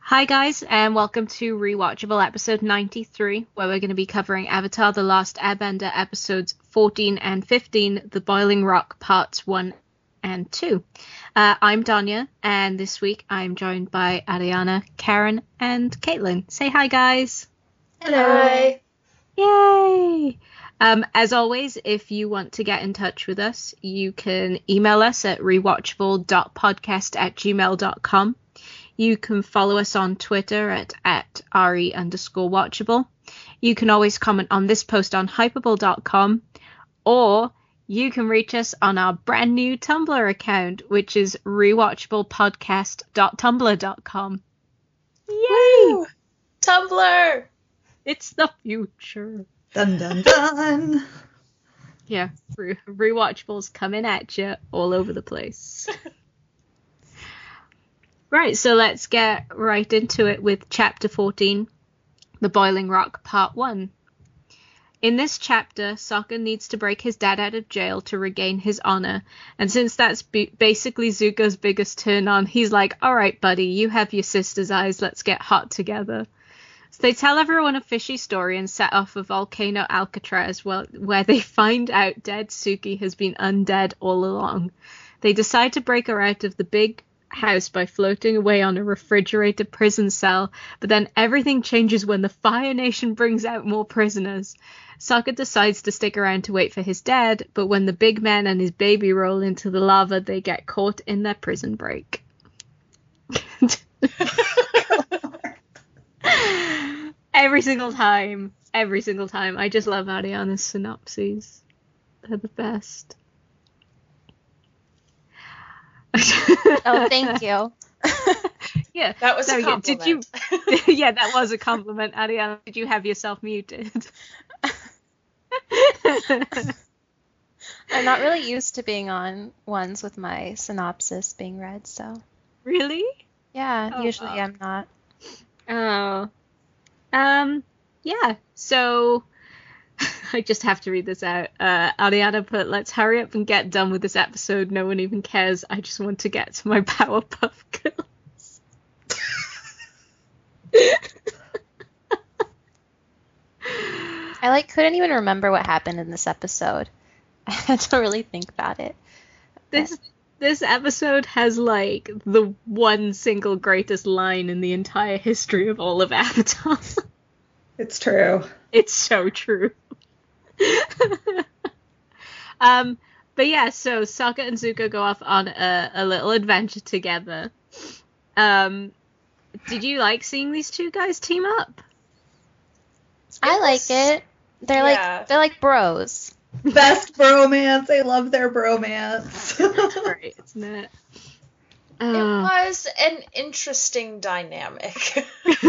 Hi guys, and welcome to Rewatchable episode 93, where we're going to be covering Avatar The Last Airbender episodes 14 and 15, The Boiling Rock parts 1 and 2. I'm Danya, and this week I'm joined by Ariana, Karen, and Caitlin. Say hi guys! Hello! Yay! As always, if you want to get in touch with us, you can email us at rewatchable.podcast@gmail.com. You can follow us on Twitter at re_watchable. You can always comment on this post on hypable.com, or you can reach us on our brand new Tumblr account, which is rewatchablepodcast.tumblr.com. Yay! Woo! Tumblr! It's the future. Dun dun dun. Yeah, rewatchables coming at you all over the place. Right, so let's get right into it with Chapter 14, The Boiling Rock, Part 1. In this chapter, Sokka needs to break his dad out of jail to regain his honor, and since that's basically Zuko's biggest turn-on, he's like, alright buddy, you have your sister's eyes, let's get hot together. So they tell everyone a fishy story and set off a volcano Alcatraz, where they find out dead Suki has been undead all along. They decide to break her out of the big house by floating away on a refrigerated prison cell, but then everything changes when the Fire Nation brings out more prisoners. Sokka decides to stick around to wait for his dad, but when the big man and his baby roll into the lava, they get caught in their prison break. Every single time. I just love Ariana's synopses. They're the best. Oh, thank you. Yeah, that was a compliment. Yeah, that was a compliment, Ariana. Did you have yourself muted? I'm not really used to being on ones with my synopsis being read, so. Really? Yeah, usually I'm not. Oh. Yeah, so I just have to read this out. Ariana put, let's hurry up and get done with this episode. No one even cares. I just want to get to my Powerpuff Girls. I couldn't even remember what happened in this episode. I had to really think about it. This episode has the one single greatest line in the entire history of all of Avatar. It's true. It's so true. But yeah, so Sokka and Zuko go off on a little adventure together. Did you like seeing these two guys team up? I like it. They're like bros. Best bromance. I love their bromance. Right, isn't it? It was an interesting dynamic.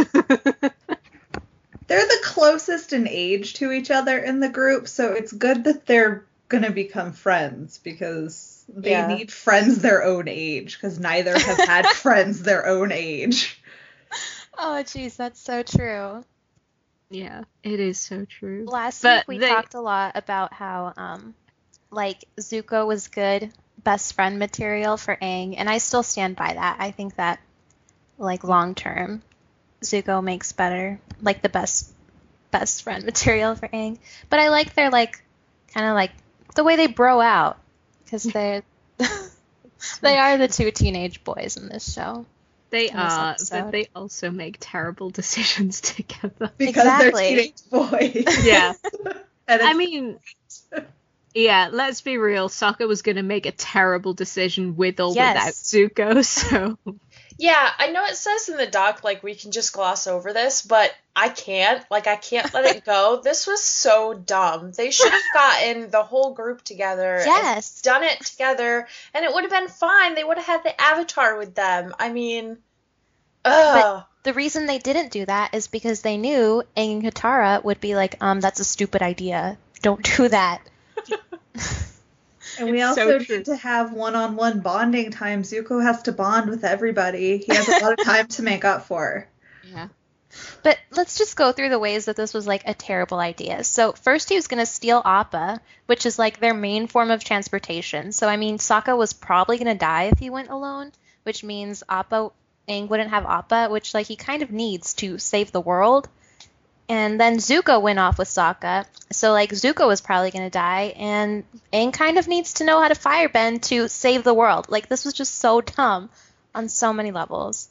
They're the closest in age to each other in the group, so it's good that they're going to become friends, because they need friends their own age, because neither have had friends their own age. Oh, jeez, that's so true. Yeah, it is so true. Last week we talked a lot about how, Zuko was good best friend material for Aang, and I still stand by that. I think that, long term, Zuko makes better, the best friend material for Aang. But I like their, the way they bro out, because they are the two teenage boys in this show. They are, but they also make terrible decisions together. Because they're teenage boys. Yeah. I mean, yeah, let's be real. Sokka was going to make a terrible decision with or without Zuko, so... Yeah, I know it says in the doc, we can just gloss over this, but I can't. I can't let it go. This was so dumb. They should have gotten the whole group together and done it together, and it would have been fine. They would have had the Avatar with them. I mean, But the reason they didn't do that is because they knew Aang and Katara would be that's a stupid idea. Don't do that. And we also need to have one-on-one bonding time. Zuko has to bond with everybody. He has a lot of time to make up for. Yeah. But let's just go through the ways that this was a terrible idea. So first he was going to steal Appa, which is their main form of transportation. So I mean, Sokka was probably going to die if he went alone, which means Appa Aang wouldn't have Appa, which like he kind of needs to save the world. And then Zuko went off with Sokka, so like Zuko was probably going to die, and Aang kind of needs to know how to firebend to save the world. Like this was just so dumb on so many levels.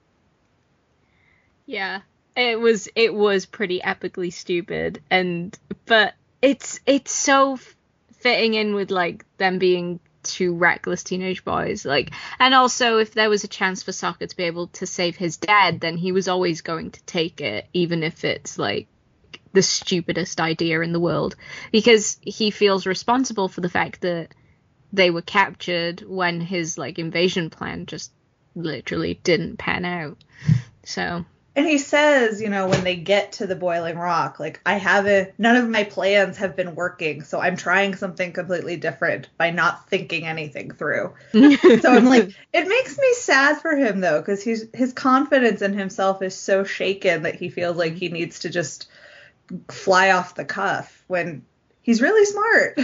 Yeah, it was pretty epically stupid, but it's so fitting in with like them being two reckless teenage boys, like, and also if there was a chance for Sokka to be able to save his dad, then he was always going to take it, even if it's like the stupidest idea in the world, because he feels responsible for the fact that they were captured when his like invasion plan just literally didn't pan out. So, and he says, you know, when they get to the Boiling Rock, like, none of my plans have been working, so I'm trying something completely different by not thinking anything through. So I'm like, it makes me sad for him, though, because his confidence in himself is so shaken that he feels like he needs to just fly off the cuff when he's really smart.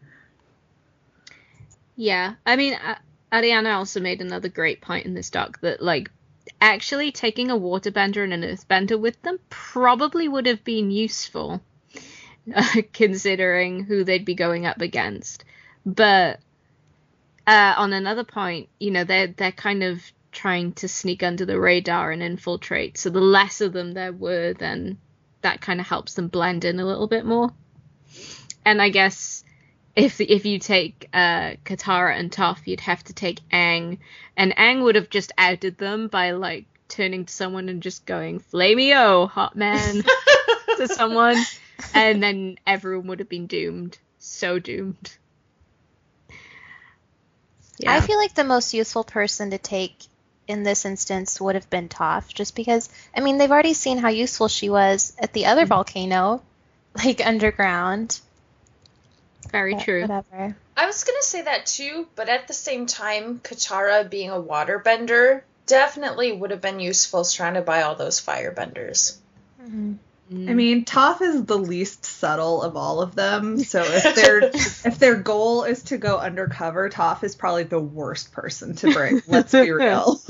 Yeah, I mean, Ariana also made another great point in this doc that, like, actually taking a waterbender and an earthbender with them probably would have been useful, considering who they'd be going up against. But on another point, you know, they're kind of trying to sneak under the radar and infiltrate. So the less of them there were, then that kind of helps them blend in a little bit more. And I guess if you take Katara and Toph, you'd have to take Aang, and Aang would have just outed them by like turning to someone and just going "Flameo, hot man" to someone, and then everyone would have been doomed. So doomed. Yeah. I feel like the most useful person to take in this instance would have been Toph, just because, I mean, they've already seen how useful she was at the other volcano, like underground. Very true. Whatever. I was going to say that too, but at the same time, Katara being a waterbender definitely would have been useful surrounded by all those firebenders. Mm-hmm. I mean, Toph is the least subtle of all of them, so if their goal is to go undercover, Toph is probably the worst person to bring. Let's be real.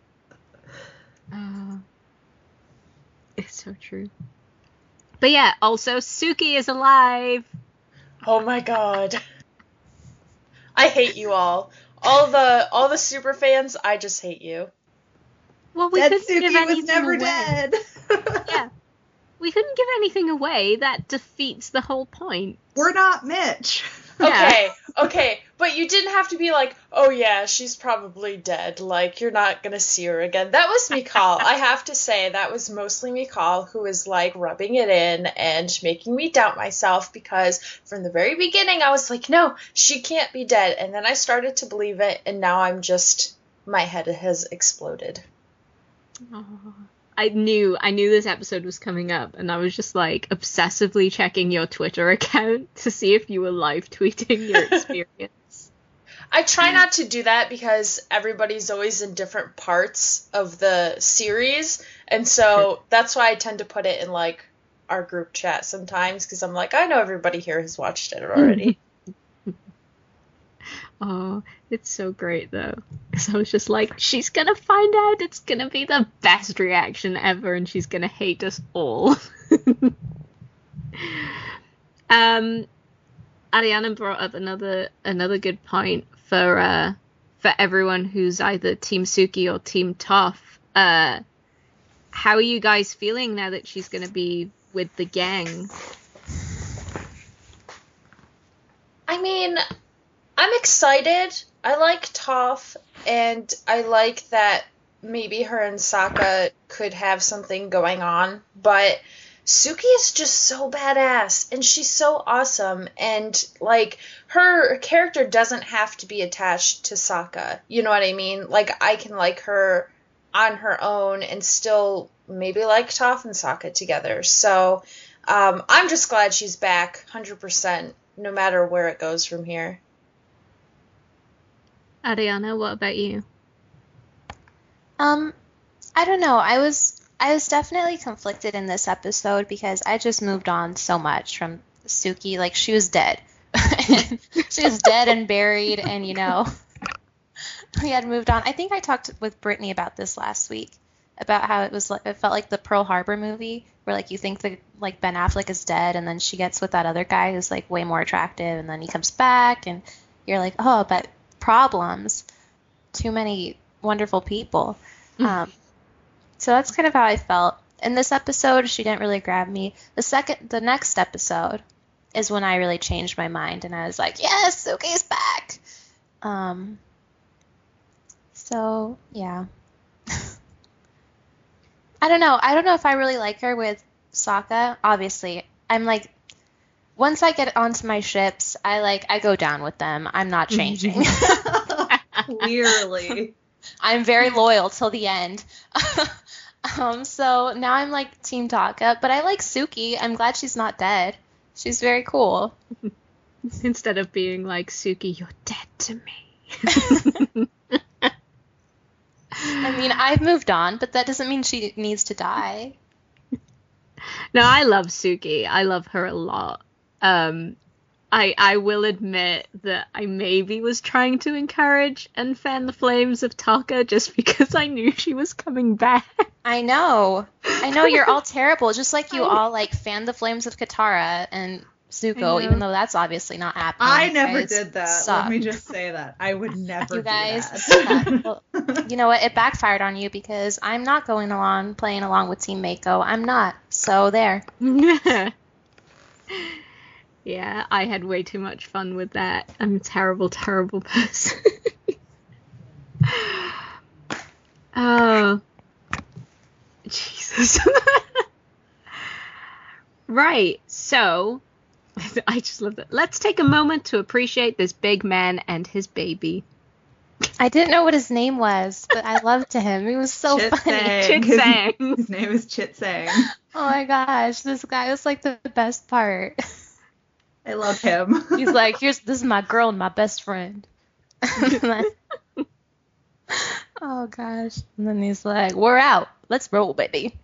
It's so true. But yeah, also Suki is alive. Oh my god. I hate you all. All the super fans, I just hate you. Well, we couldn't Suki give anything was never away. dead. Yeah. We couldn't give anything away. That defeats the whole point. We're not Mitch. Okay, but you didn't have to be like, oh yeah, she's probably dead, like, you're not gonna see her again. That was Mikal. I have to say, that was mostly Mikal who was, like, rubbing it in and making me doubt myself, because from the very beginning I was like, no, she can't be dead, and then I started to believe it, and now I'm just, my head has exploded. Oh. I knew this episode was coming up, and I was just like obsessively checking your Twitter account to see if you were live tweeting your experience. I try not to do that because everybody's always in different parts of the series, and so that's why I tend to put it in like our group chat sometimes, because I'm like, I know everybody here has watched it already. Oh, it's so great though, because I was just like, she's gonna find out, it's gonna be the best reaction ever, and she's gonna hate us all. Ariana brought up another good point for everyone who's either Team Suki or Team Toph. How are you guys feeling now that she's gonna be with the gang? I mean, I'm excited. I like Toph, and I like that maybe her and Sokka could have something going on, but Suki is just so badass, and she's so awesome, and, like, her character doesn't have to be attached to Sokka, you know what I mean? Like, I can like her on her own and still maybe like Toph and Sokka together, so I'm just glad she's back, 100%, no matter where it goes from here. Ariana, what about you? I don't know. I was definitely conflicted in this episode because I just moved on so much from Suki. Like, she was dead. She was dead and buried, and, you know, we had moved on. I think I talked with Brittany about this last week, about how it felt like the Pearl Harbor movie, where like you think that like Ben Affleck is dead, and then she gets with that other guy who's like way more attractive, and then he comes back, and you're like, oh, but problems, too many wonderful people. So that's kind of how I felt. In this episode, she didn't really grab me. The next episode is when I really changed my mind, and I was like, yes, Suki's back. So yeah. I don't know if I really like her with Sokka. Obviously, I'm like, once I get onto my ships, I go down with them. I'm not changing. Clearly. I'm very loyal till the end. So now I'm like Team Sokka, but I like Suki. I'm glad she's not dead. She's very cool. Instead of being like, Suki, you're dead to me. I mean, I've moved on, but that doesn't mean she needs to die. No, I love Suki. I love her a lot. I will admit that I maybe was trying to encourage and fan the flames of Taka just because I knew she was coming back. I know you're all terrible, just like you all like fan the flames of Katara and Zuko, even though that's obviously not happening. I never did that. Suck. Let me just say that. I would never you guys do that. Well, you know what? It backfired on you because I'm not playing along with Team Mako. I'm not. So there. Yeah, I had way too much fun with that. I'm a terrible, terrible person. Oh. Jesus. Right, so I just love that. Let's take a moment to appreciate this big man and his baby. I didn't know what his name was, but I loved him. He was so funny. Chit Sang. His name is Chit Sang. Oh my gosh, this guy was like the best part. I love him. He's like, this is my girl and my best friend. Oh gosh. And then he's like, we're out. Let's roll, baby.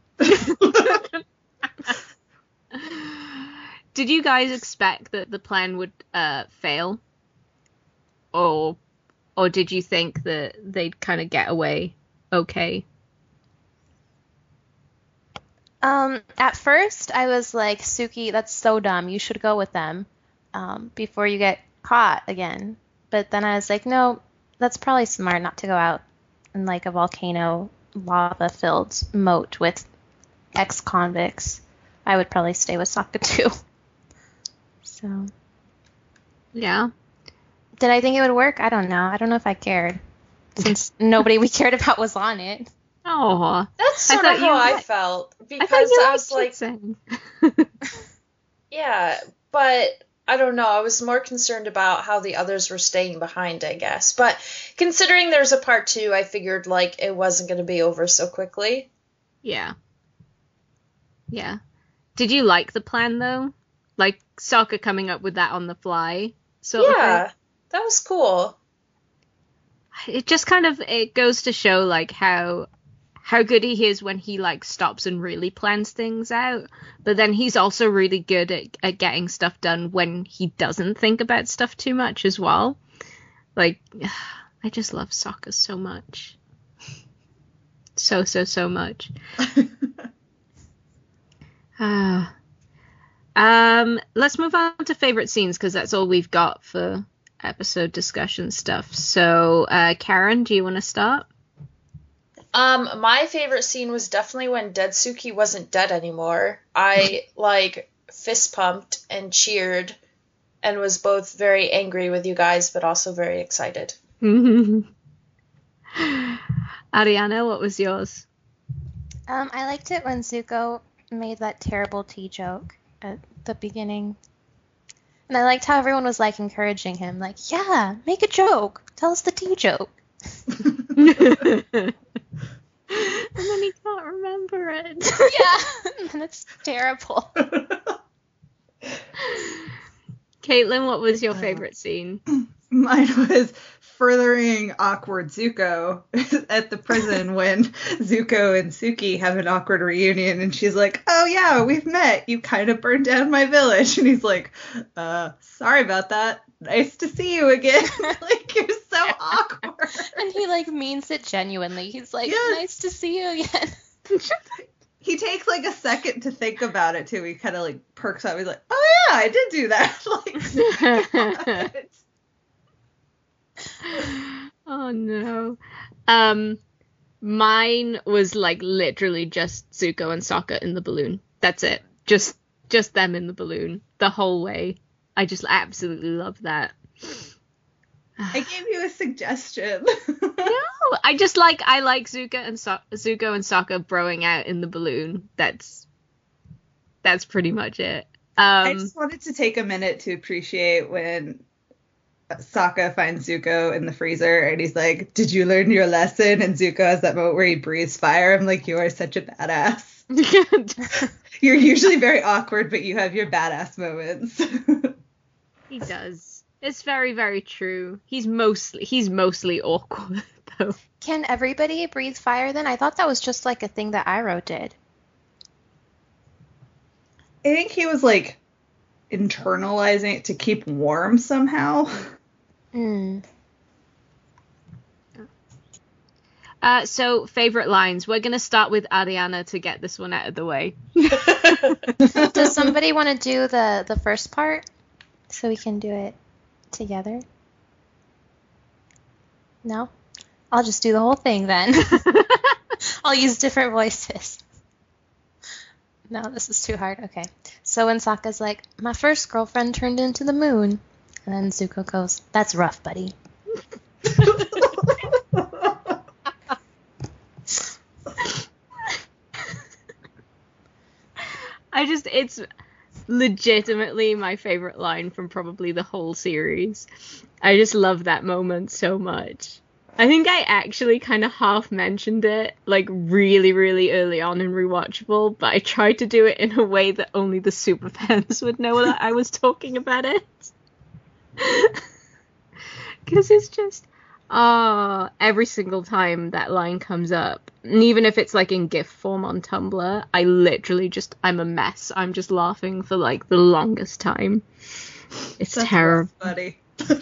Did you guys expect that the plan would fail? Or did you think that they'd kind of get away okay? At first I was like, Suki, that's so dumb. You should go with them before you get caught again. But then I was like, no, that's probably smart not to go out in like a volcano lava-filled moat with ex-convicts. I would probably stay with Sokka too. So. Yeah. Did I think it would work? I don't know. I don't know if I cared. Since nobody we cared about was on it. Oh. That's sort of how I felt. Because I was like, yeah, but I don't know. I was more concerned about how the others were staying behind, I guess. But considering there's a part 2, I figured like it wasn't going to be over so quickly. Yeah. Yeah. Did you like the plan though? Like Sokka coming up with that on the fly? Yeah, that was cool. It just kind of, it goes to show like how good he is when he like stops and really plans things out, but then he's also really good at getting stuff done when he doesn't think about stuff too much as well. Like, I just love Sokka so much. So much. Let's move on to favorite scenes because that's all we've got for episode discussion stuff. So, Karen, do you want to start? My favorite scene was definitely when Dead Suki wasn't dead anymore. I like fist pumped and cheered and was both very angry with you guys, but also very excited. Ariana, what was yours? I liked it when Zuko made that terrible tea joke at the beginning. And I liked how everyone was like encouraging him, like, yeah, make a joke. Tell us the tea joke. And then he can't remember it. Yeah, and it's terrible. Caitlin, what was your favorite scene? Mine was furthering awkward Zuko at the prison when Zuko and Suki have an awkward reunion and she's like, oh yeah, we've met. You kind of burned down my village. And he's like, sorry about that. nice to see you again. Like, you're so awkward. And he, like, means it genuinely. He's like, nice to see you again. He takes, like, a second to think about it, too. He kind of, like, perks up. He's like, oh, yeah, I did do that. Like, oh, no. Mine was, like, literally just Zuko and Sokka in the balloon. That's it. Just them in the balloon the whole way. I just absolutely love that. I gave you a suggestion. No, I like Zuko and Sokka broing out in the balloon. That's pretty much it. I just wanted to take a minute to appreciate when Sokka finds Zuko in the freezer and he's like, did you learn your lesson? And Zuko has that moment where he breathes fire. I'm like, you are such a badass. You're usually very awkward, but you have your badass moments. He does. It's very, very true. He's mostly awkward, though. Can everybody breathe fire then? I thought that was just like a thing that Iroh did. I think he was like internalizing it to keep warm somehow. So, favorite lines. We're going to start with Ariana to get this one out of the way. Does somebody want to do the first part so we can do it together? No? I'll just do the whole thing then. I'll use different voices. No, this is too hard. Okay. So when Sokka's like, my first girlfriend turned into the moon. And then Zuko goes, that's rough, buddy. It's legitimately my favorite line from probably the whole series. I just love that moment so much. I think I actually kind of half mentioned it, like, really, really early on in Rewatchable, but I tried to do it in a way that only the super fans would know that I was talking about it. Because it's just, every single time that line comes up, and even if it's, like, in GIF form on Tumblr, I literally I'm a mess. I'm just laughing for, like, the longest time. It's terrible. Rough, buddy.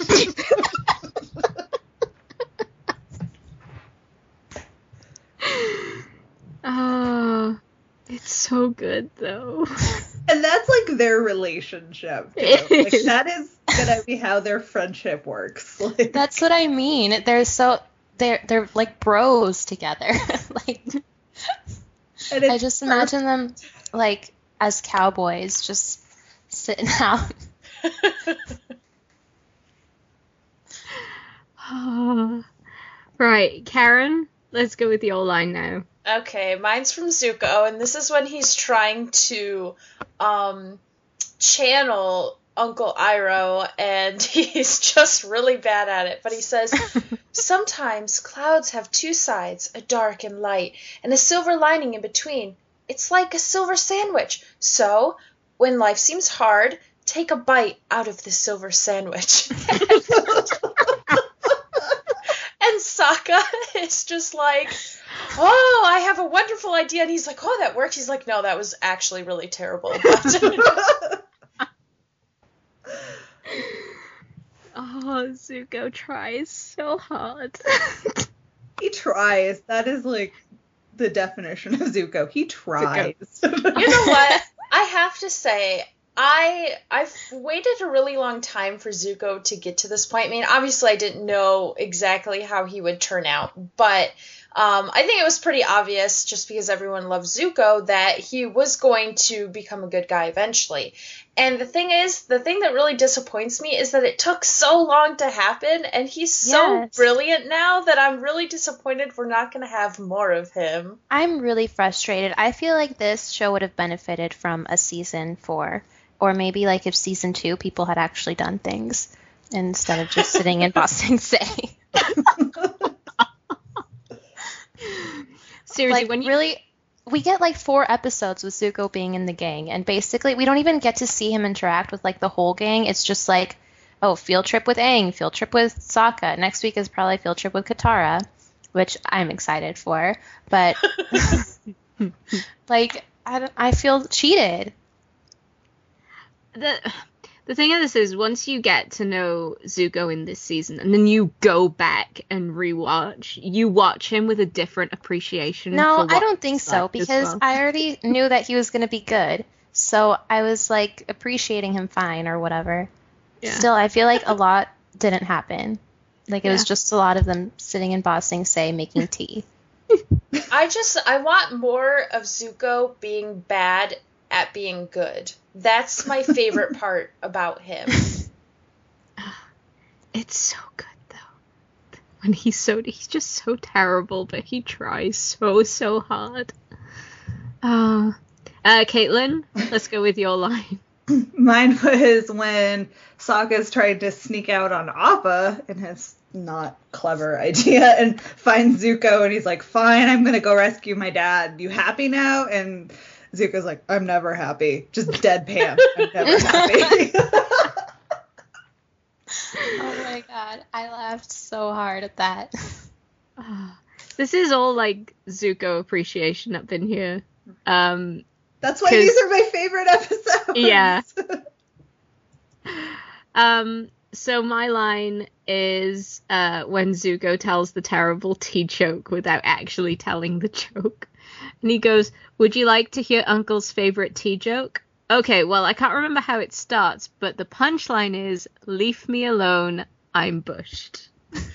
It's so good, though. And that's, like, their relationship. Like, that is gonna be how their friendship works. Like, that's what I mean. They're like bros together. Like, I just imagine them, like, as cowboys, just sitting out. Right, Karen, let's go with your line now. Okay, mine's from Zuko, and this is when he's trying to channel Uncle Iroh, and he's just really bad at it. But he says, sometimes clouds have two sides, a dark and light, and a silver lining in between. It's like a silver sandwich. So, when life seems hard, take a bite out of the silver sandwich. And Sokka is just like, oh, I have a wonderful idea. And he's like, oh, that worked. He's like, no, that was actually really terrible. Oh, Zuko tries so hard. He tries. That is, like, the definition of Zuko. He tries. You know what? I have to say, I've waited a really long time for Zuko to get to this point. I mean, obviously I didn't know exactly how he would turn out, but I think it was pretty obvious, just because everyone loves Zuko, that he was going to become a good guy eventually. And the thing that really disappoints me is that it took so long to happen, and he's so brilliant now that I'm really disappointed we're not going to have more of him. I'm really frustrated. I feel like this show would have benefited from a season 4. Or maybe, like, if season 2 people had actually done things instead of just sitting in Ba Sing Se. Seriously, like, really, we get, like, 4 episodes with Zuko being in the gang, and basically we don't even get to see him interact with, like, the whole gang. It's just like, oh, field trip with Aang, field trip with Sokka. Next week is probably field trip with Katara, which I'm excited for. But, like, I feel cheated. The The thing of this is, once you get to know Zuko in this season, and then you go back and rewatch, you watch him with a different appreciation. No, I don't think so, because I already knew that he was going to be good. So I was, like, appreciating him fine or whatever. Yeah. Still, I feel like a lot didn't happen. Like, it was just a lot of them sitting in Ba Sing Se making tea. I want more of Zuko being bad at being good. That's my favorite part about him. It's so good though. When he's just so terrible, but he tries so hard. Caitlin, let's go with your line. Mine was when Sokka's tried to sneak out on Appa in his not clever idea and finds Zuko, and he's like, fine, I'm gonna go rescue my dad. You happy now? And Zuko's like, I'm never happy. Just deadpan. I'm never happy. Oh my god. I laughed so hard at that. This is all like Zuko appreciation up in here. That's why these are my favorite episodes. Yeah. So my line is when Zuko tells the terrible tea joke without actually telling the joke. And he goes, would you like to hear Uncle's favorite tea joke? Okay, well, I can't remember how it starts, but the punchline is, leave me alone, I'm bushed.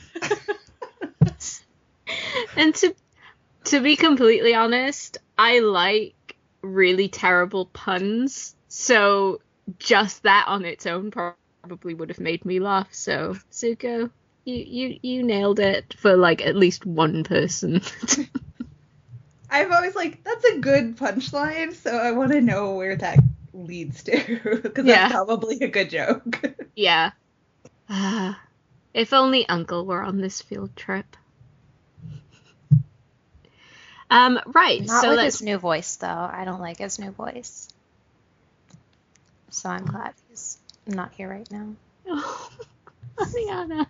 And to be completely honest, I like really terrible puns, so just that on its own probably would have made me laugh. So, Zuko, you nailed it for, like, at least one person. I'm always like, that's a good punchline, so I want to know where that leads to, because that's probably a good joke. Yeah. If only Uncle were on this field trip. Right. Not with his new voice, though. I don't like his new voice. So I'm glad he's not here right now. Oh, Ariana.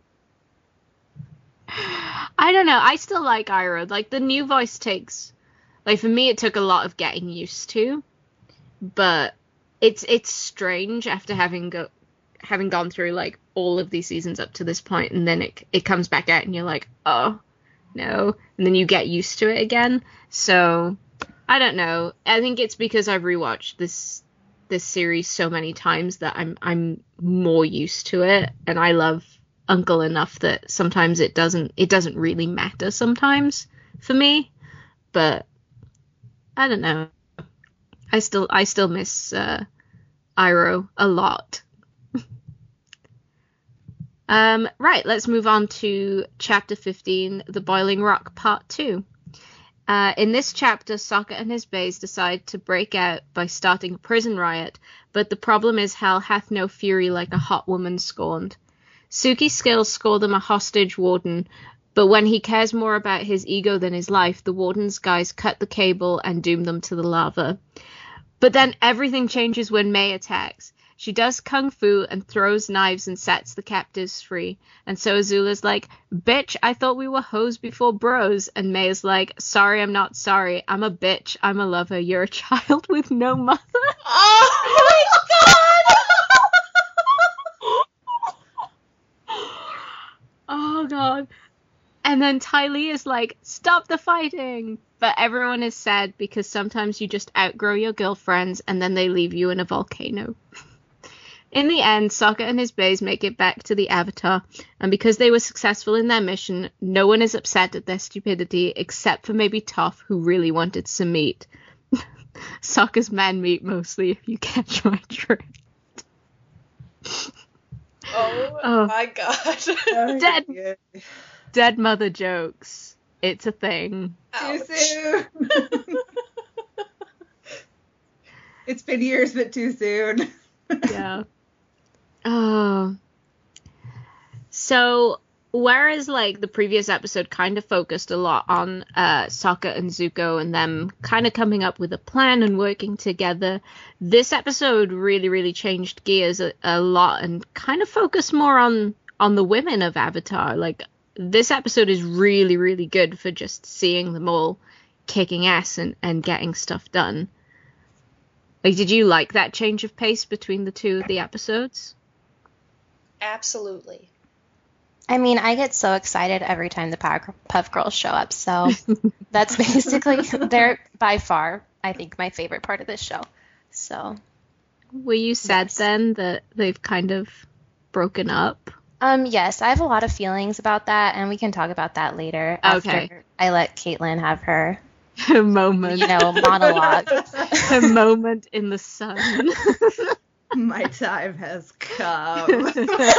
I don't know. I still like Iroh. Like, the new voice takes... Like, for me, it took a lot of getting used to. But it's strange after having gone through, like, all of these seasons up to this point, and then it comes back out, and you're like, oh, no. And then you get used to it again. So, I don't know. I think it's because I've rewatched this series so many times that I'm more used to it, and I love Uncle enough that sometimes it doesn't really matter sometimes for me, but I don't know. I still miss Iroh a lot. Right, let's move on to chapter 15, The Boiling Rock, part 2. In this chapter, Sokka and his bays decide to break out by starting a prison riot, but the problem is hell hath no fury like a hot woman scorned. Suki's skills score them a hostage warden, but when he cares more about his ego than his life, the warden's guys cut the cable and doom them to the lava. But then everything changes when May attacks. She does kung fu and throws knives and sets the captives free. And so Azula's like, bitch, I thought we were hoes before bros. And May is like, sorry, I'm not sorry. I'm a bitch. I'm a lover. You're a child with no mother. Oh my god! Oh god. And then Ty Lee is like, stop the fighting. But everyone is sad because sometimes you just outgrow your girlfriends and then they leave you in a volcano. In the end, Sokka and his bays make it back to the Avatar, and because they were successful in their mission, no one is upset at their stupidity except for maybe Toph, who really wanted some meat. Sokka's man meat mostly, if you catch my drift. Oh my god. Dead mother jokes. It's a thing. Ouch. Too soon. It's been years, but too soon. Yeah. Oh. So, whereas, like, the previous episode kind of focused a lot on Sokka and Zuko and them kind of coming up with a plan and working together, this episode really, really changed gears a lot and kind of focused more on the women of Avatar. Like, this episode is really, really good for just seeing them all kicking ass and getting stuff done. Like, did you like that change of pace between the two of the episodes? Absolutely. I mean, I get so excited every time the Powerpuff Girls show up, so that's basically, they're by far, I think, my favorite part of this show. So, were you sad then that they've kind of broken up? Yes, I have a lot of feelings about that, and we can talk about that later. After I let Caitlin have her moment, monologue. A moment in the sun. My time has come.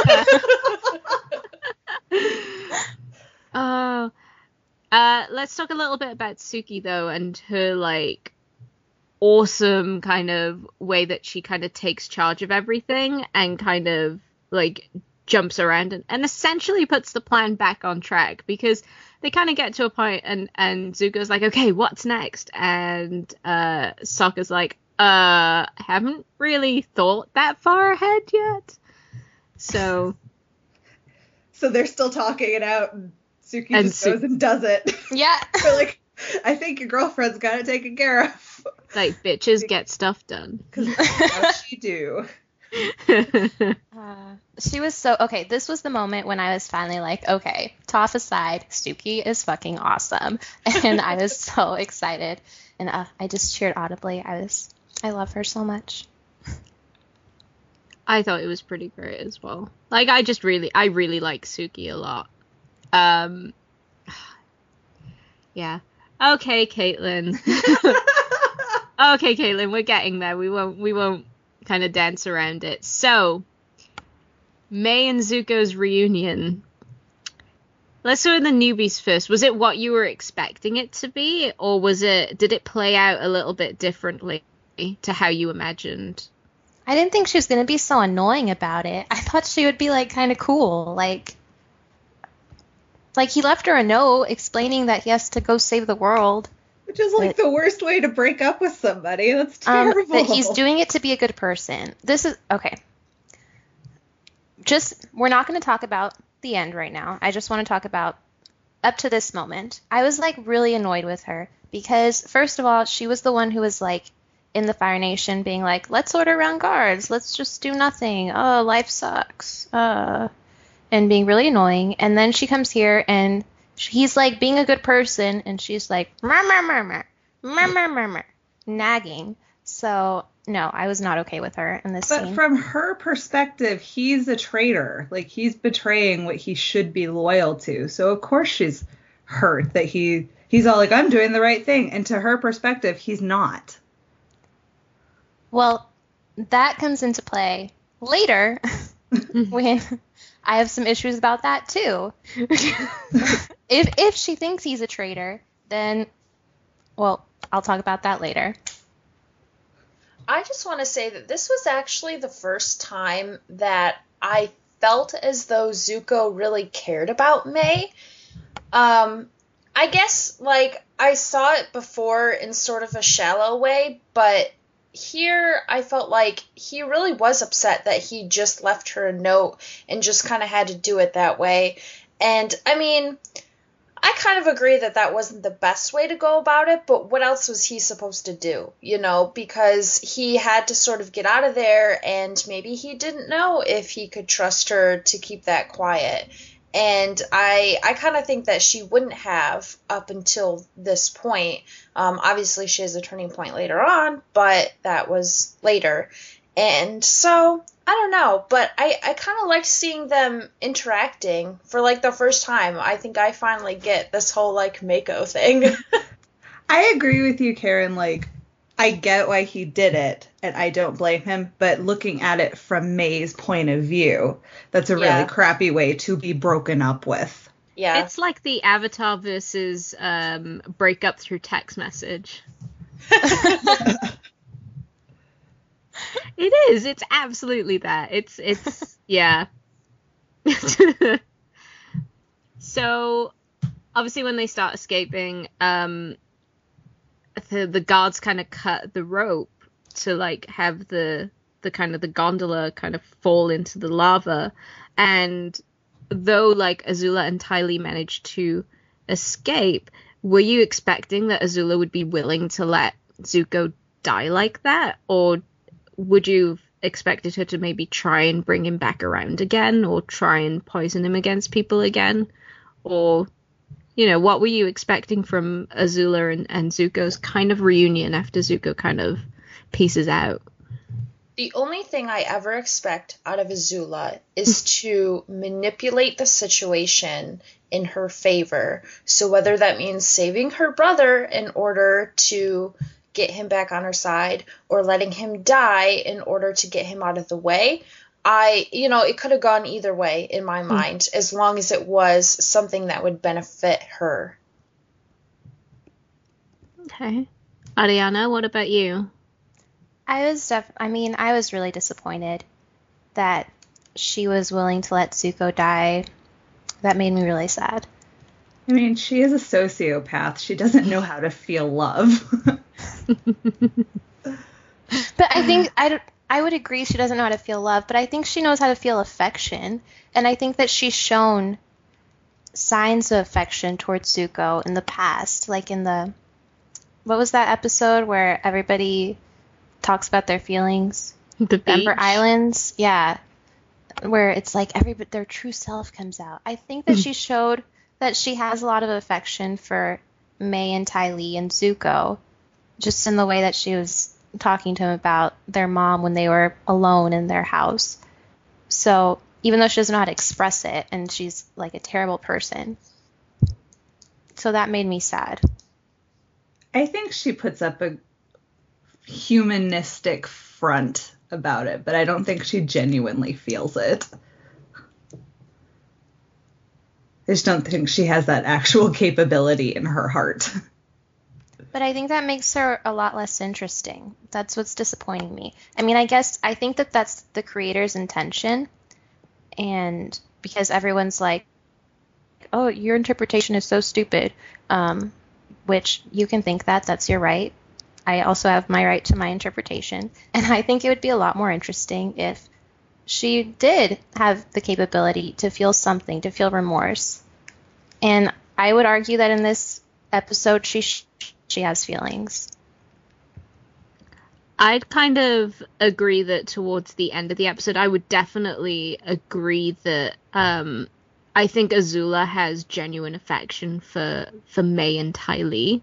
Let's talk a little bit about Suki though, and her like awesome kind of way that she kind of takes charge of everything and kind of like jumps around and essentially puts the plan back on track, because they kind of get to a point and Zuko's like, okay, what's next? And Sokka's like, haven't really thought that far ahead yet. So they're still talking it out, and Suki just goes and does it. Yeah. They're like, I think your girlfriend's got it taken care of. Like, bitches get stuff done. Because that's how she do. She was so... Okay, this was the moment when I was finally like, okay, Toph aside, Suki is fucking awesome. And I was so excited. And I just cheered audibly. I love her so much. I thought it was pretty great as well. Like, I really like Suki a lot. Yeah. Okay, Caitlin. Okay, Caitlin, we're getting there. We won't kind of dance around it. So, May and Zuko's reunion. Let's go with the newbies first. Was it what you were expecting it to be, or did it play out a little bit differently to how you imagined? I didn't think she was going to be so annoying about it. I thought she would be, like, kind of cool. Like, he left her a note explaining that he has to go save the world. Which is, like, the worst way to break up with somebody. That's terrible. But he's doing it to be a good person. This is... Okay. We're not going to talk about the end right now. I just want to talk about up to this moment. I was, like, really annoyed with her. Because, first of all, she was the one who was, like, in the Fire Nation being like, let's order around guards, let's just do nothing, oh, life sucks, and being really annoying. And then she comes here and he's like being a good person, and she's like nagging. So no, I was not okay with her in this scene. But from her perspective, he's a traitor. Like, he's betraying what he should be loyal to. So of course she's hurt that he's all like, I'm doing the right thing, and to her perspective, he's not. Well, that comes into play later when I have some issues about that too. If she thinks he's a traitor, then, well, I'll talk about that later. I just want to say that this was actually the first time that I felt as though Zuko really cared about May. I guess, like, I saw it before in sort of a shallow way, but here I felt like he really was upset that he just left her a note and just kind of had to do it that way. And I mean, I kind of agree that that wasn't the best way to go about it, but what else was he supposed to do, you know, because he had to sort of get out of there, and maybe he didn't know if he could trust her to keep that quiet. And I kind of think that she wouldn't have up until this point. Obviously, she has a turning point later on, but that was later. And so, I don't know, but I kind of liked seeing them interacting for, like, the first time. I think I finally get this whole, like, Mako thing. I agree with you, Karen. Like, I get why he did it, and I don't blame him, but looking at it from May's point of view, that's a really crappy way to be broken up with. Yeah. It's like the Avatar versus breakup through text message. It is. It's absolutely that. It's yeah. So, obviously when they start escaping, the guards kind of cut the rope to, like, have the kind of the gondola kind of fall into the lava. And though, like, Azula and Ty Lee managed to escape, were you expecting that Azula would be willing to let Zuko die like that? Or would you have expected her to maybe try and bring him back around again, or try and poison him against people again? Or, what were you expecting from Azula and Zuko's kind of reunion after Zuko kind of pieces out? The only thing I ever expect out of Azula is to manipulate the situation in her favor. So whether that means saving her brother in order to get him back on her side, or letting him die in order to get him out of the way, it could have gone either way in my mind, as long as it was something that would benefit her. Okay. Ariana, what about you? I was really disappointed that she was willing to let Zuko die. That made me really sad. I mean, she is a sociopath. She doesn't know how to feel love. But I think I would agree she doesn't know how to feel love, but I think she knows how to feel affection. And I think that she's shown signs of affection towards Zuko in the past, like in what was that episode where everybody talks about their feelings? The Ember Islands? Yeah. Where it's like their true self comes out. I think that she showed that she has a lot of affection for Mai and Ty Lee and Zuko, just in the way that she was talking to him about their mom when they were alone in their house. So even though she doesn't know how to express it, and she's like a terrible person. So that made me sad. I think she puts up a humanistic front about it, but I don't think she genuinely feels it. I just don't think she has that actual capability in her heart. But I think that makes her a lot less interesting. That's what's disappointing me. I mean, I think that that's the creator's intention. And because everyone's like, oh, your interpretation is so stupid, which you can think that's your right. I also have my right to my interpretation. And I think it would be a lot more interesting if she did have the capability to feel something, to feel remorse. And I would argue that in this episode, she has feelings. I'd kind of agree that towards the end of the episode, I would definitely agree that I think Azula has genuine affection for Mai and Ty Lee.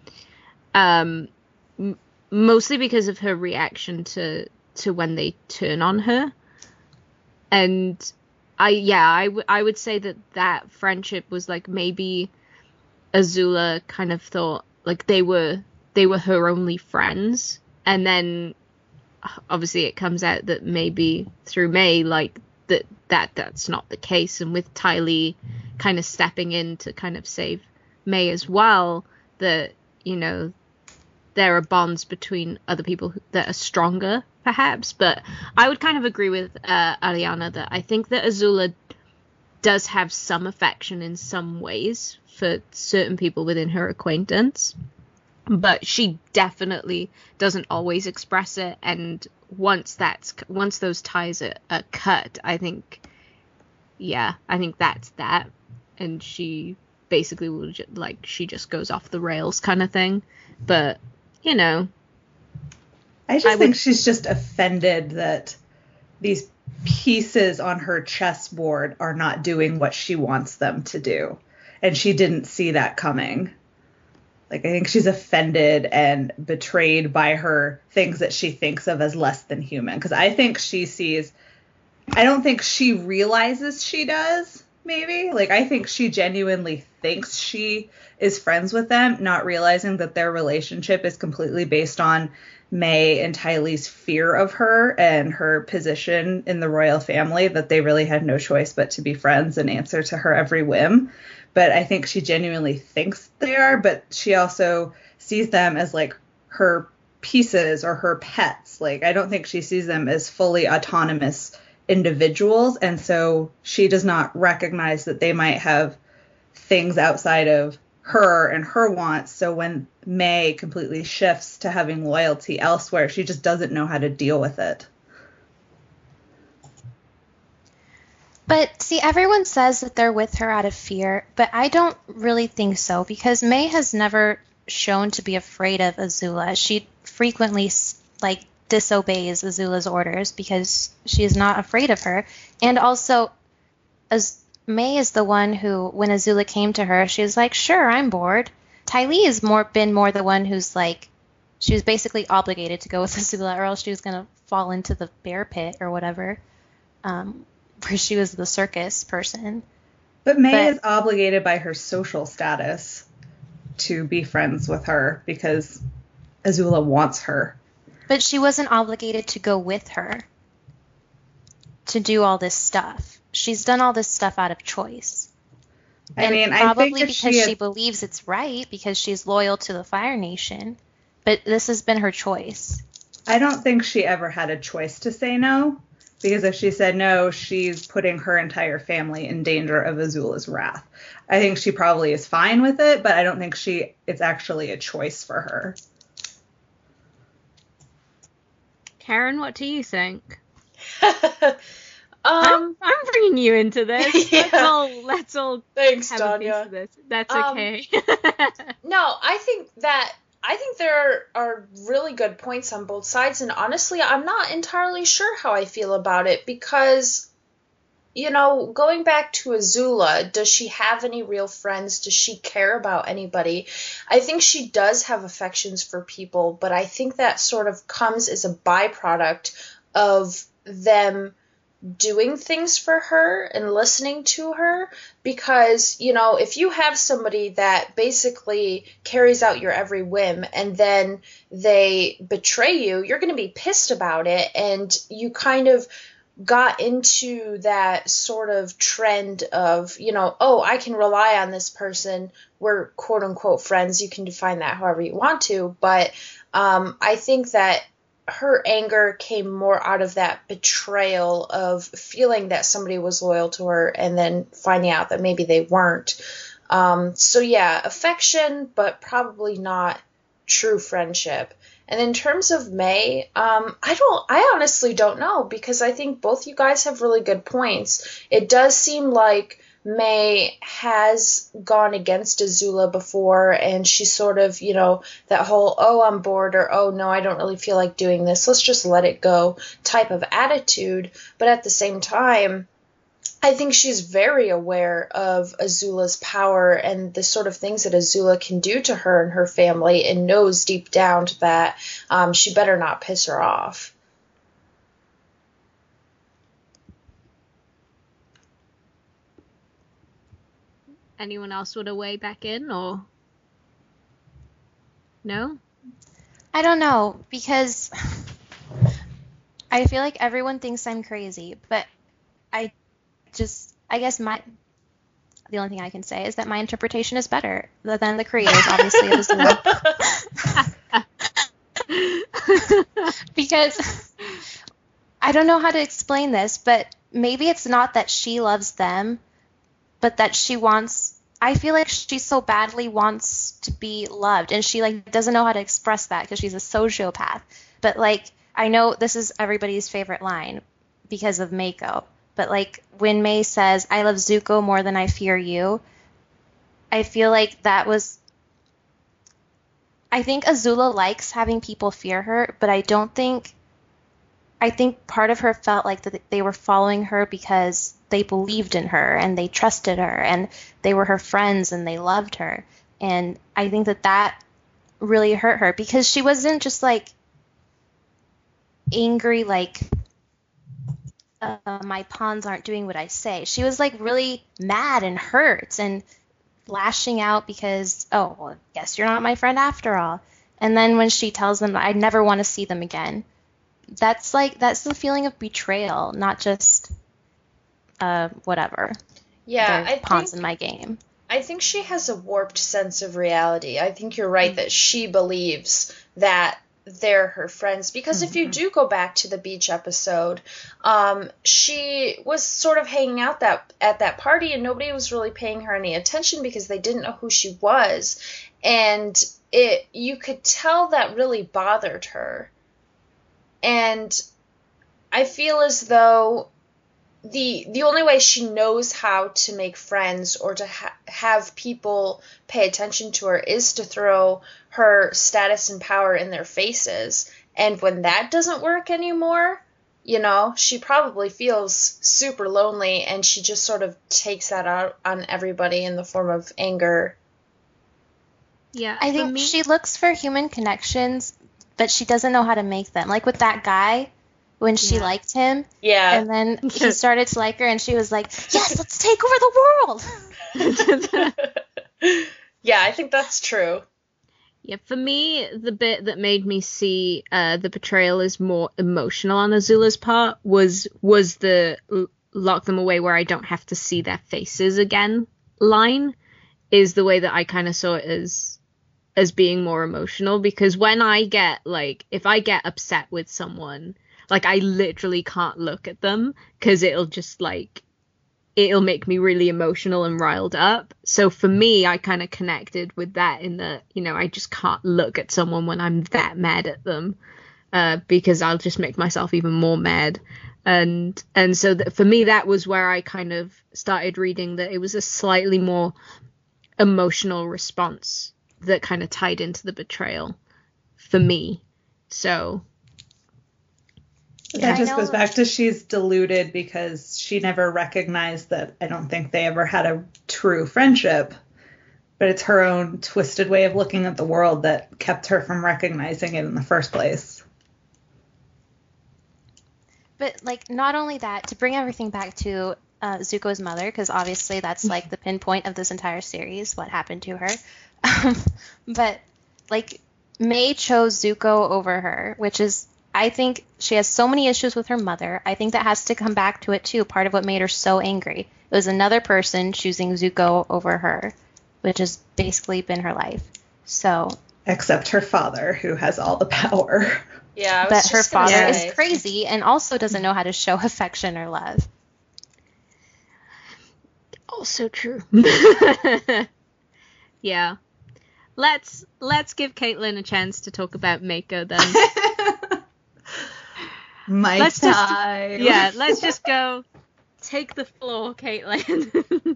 Mostly because of her reaction to when they turn on her. And I would say that friendship was like, maybe Azula kind of thought like they were her only friends, and then obviously it comes out that maybe through Mai, like that's not the case, and with Ty Lee kind of stepping in to kind of save Mai as well, that there are bonds between other people that are stronger, perhaps. But I would kind of agree with Ariana that I think that Azula does have some affection in some ways for certain people within her acquaintance, but she definitely doesn't always express it. And once those ties are cut, I think that's that. And she basically will she just goes off the rails kind of thing. But I think she's just offended that these pieces on her chessboard are not doing what she wants them to do. And she didn't see that coming. Like, I think she's offended and betrayed by her things that she thinks of as less than human. Because I think I don't think she realizes she does, maybe. Like, I think she genuinely thinks she is friends with them, not realizing that their relationship is completely based on Mai and Ty Lee's fear of her and her position in the royal family, that they really had no choice but to be friends and answer to her every whim. But I think she genuinely thinks they are, but she also sees them as like her pieces or her pets. Like, I don't think she sees them as fully autonomous individuals. And so she does not recognize that they might have things outside of her and her wants. So when Mai completely shifts to having loyalty elsewhere, she just doesn't know how to deal with it. But see, everyone says that they're with her out of fear, but I don't really think so, because Mai has never shown to be afraid of Azula. She frequently disobeys Azula's orders because she is not afraid of her. And also, May is the one who, when Azula came to her, she was like, sure, I'm bored. Ty Lee has been more the one who's like, she was basically obligated to go with Azula, or else she was going to fall into the bear pit or whatever, where she was the circus person. But May is obligated by her social status to be friends with her because Azula wants her. But she wasn't obligated to go with her to do all this stuff. She's done all this stuff out of choice. I think because she believes it's right, because she's loyal to the Fire Nation. But this has been her choice. I don't think she ever had a choice to say no, because if she said no, she's putting her entire family in danger of Azula's wrath. I think she probably is fine with it, but I don't think it's actually a choice for her. Karen, what do you think? I'm bringing you into this. Yeah. Let's all Thanks, have Danya. a piece of this. That's okay. No, I think there are really good points on both sides, and honestly, I'm not entirely sure how I feel about it because, going back to Azula, does she have any real friends? Does she care about anybody? I think she does have affections for people, but I think that sort of comes as a byproduct of them doing things for her and listening to her, because if you have somebody that basically carries out your every whim and then they betray you, you're going to be pissed about it, and you kind of got into that sort of trend of, I can rely on this person, we're quote unquote friends, you can define that however you want to, but I think that her anger came more out of that betrayal of feeling that somebody was loyal to her and then finding out that maybe they weren't. So yeah, affection, but probably not true friendship. And in terms of May, I honestly don't know, because I think both you guys have really good points. It does seem like May has gone against Azula before, and she sort of, that whole, oh, I'm bored, or oh, no, I don't really feel like doing this, let's just let it go type of attitude. But at the same time, I think she's very aware of Azula's power and the sort of things that Azula can do to her and her family, and knows deep down that she better not piss her off. Anyone else want to weigh back in, or no? I don't know, because I feel like everyone thinks I'm crazy, but I guess the only thing I can say is that my interpretation is better than the creators, obviously, of Azula. Because I don't know how to explain this, but maybe it's not that she loves them, but that I feel like she so badly wants to be loved, and she doesn't know how to express that because she's a sociopath. But I know this is everybody's favorite line because of Mako, but when May says, I love Zuko more than I fear you, I feel like I think Azula likes having people fear her, but I think part of her felt like that they were following her because they believed in her and they trusted her and they were her friends and they loved her. And I think that really hurt her, because she wasn't just angry my pawns aren't doing what I say. She was really mad and hurt and lashing out because, oh, well, I guess you're not my friend after all. And then when she tells them I never want to see them again, that's the feeling of betrayal, not just whatever. Yeah, pawns in my game. I think she has a warped sense of reality. I think you're right that she believes that they're her friends, because if you do go back to the beach episode, she was sort of hanging out at that party, and nobody was really paying her any attention because they didn't know who she was, and you could tell that really bothered her. And I feel as though the only way she knows how to make friends or to have people pay attention to her is to throw her status and power in their faces. And when that doesn't work anymore, you know, she probably feels super lonely, and she just sort of takes that out on everybody in the form of anger. Yeah, I think she looks for human connections, but she doesn't know how to make them. Like with that guy, when she liked him, and then he started to like her, and she was like, yes, let's take over the world. Yeah, I think that's true. Yeah, for me, the bit that made me see the betrayal as more emotional on Azula's part was the lock them away where I don't have to see their faces again line, is the way that I kind of saw it as being more emotional. Because when I get, like, if I get upset with someone, like, I literally can't look at them because it'll just, like, it'll make me really emotional and riled up. So for me, I kind of connected with that in that, you know, I just can't look at someone when I'm that mad at them, because I'll just make myself even more mad. And so for me, that was where I kind of started reading that it was a slightly more emotional response that kind of tied into the betrayal for me. So that just goes back to she's deluded because she never recognized that. I don't think they ever had a true friendship, but it's her own twisted way of looking at the world that kept her from recognizing it in the first place. But, like, not only that, to bring everything back to Zuko's mother, because obviously that's, like, the pinpoint of this entire series, what happened to her. But, like, May chose Zuko over her, which is, I think she has so many issues with her mother. I think that has to come back to it, too. Part of what made her so angry. It was another person choosing Zuko over her, which has basically been her life. So, except her father, who has all the power. Yeah, but her father is crazy and also doesn't know how to show affection or love. Also true. Yeah. Let's give Caitlin a chance to talk about Mako then. Let's just go. Take the floor, Caitlin.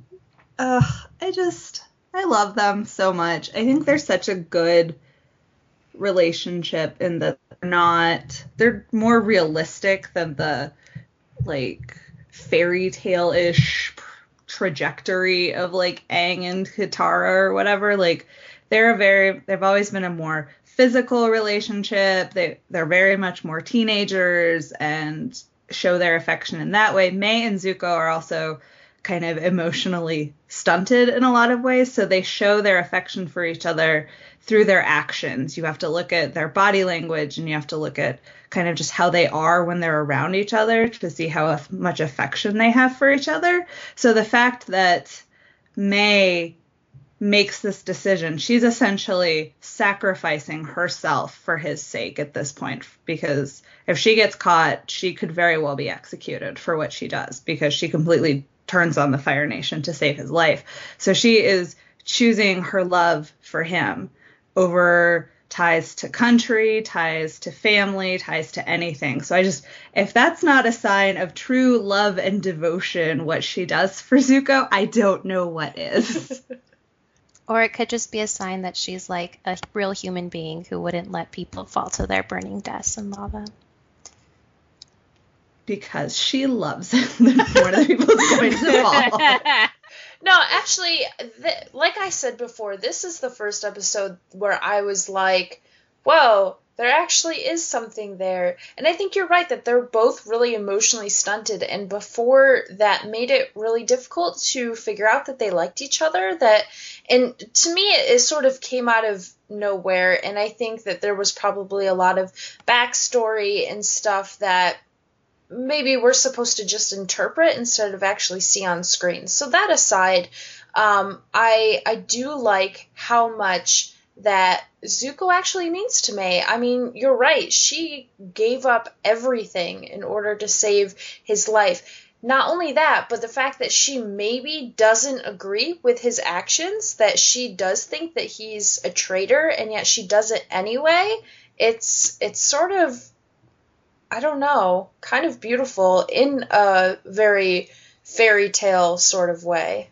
I love them so much. I think they're such a good relationship in that they're more realistic than the, like, fairy tale-ish trajectory of, like, Aang and Katara or whatever. Like, they've always been a more physical relationship. They're very much more teenagers and show their affection in that way. May and Zuko are also kind of emotionally stunted in a lot of ways, so they show their affection for each other through their actions. You have to look at their body language, and you have to look at kind of just how they are when they're around each other to see how much affection they have for each other. So the fact that May makes this decision, she's essentially sacrificing herself for his sake at this point, because if she gets caught, she could very well be executed for what she does, because she completely turns on the Fire Nation to save his life. So she is choosing her love for him over ties to country, ties to family, ties to anything. So if that's not a sign of true love and devotion, what she does for Zuko, I don't know what is. Or it could just be a sign that she's, like, a real human being who wouldn't let people fall to their burning deaths in lava. Because she loves him more than people is going to fall. No, actually, like I said before, this is the first episode where I was like, whoa, there actually is something there. And I think you're right that they're both really emotionally stunted. And before that made it really difficult to figure out that they liked each other. And to me, it sort of came out of nowhere. And I think that there was probably a lot of backstory and stuff that maybe we're supposed to just interpret instead of actually see on screen. So that aside, I do like how much that Zuko actually means to May. I mean, you're right. She gave up everything in order to save his life. Not only that, but the fact that she maybe doesn't agree with his actions, that she does think that he's a traitor, and yet she does it anyway. It's sort of I don't know, kind of beautiful in a very fairy tale sort of way.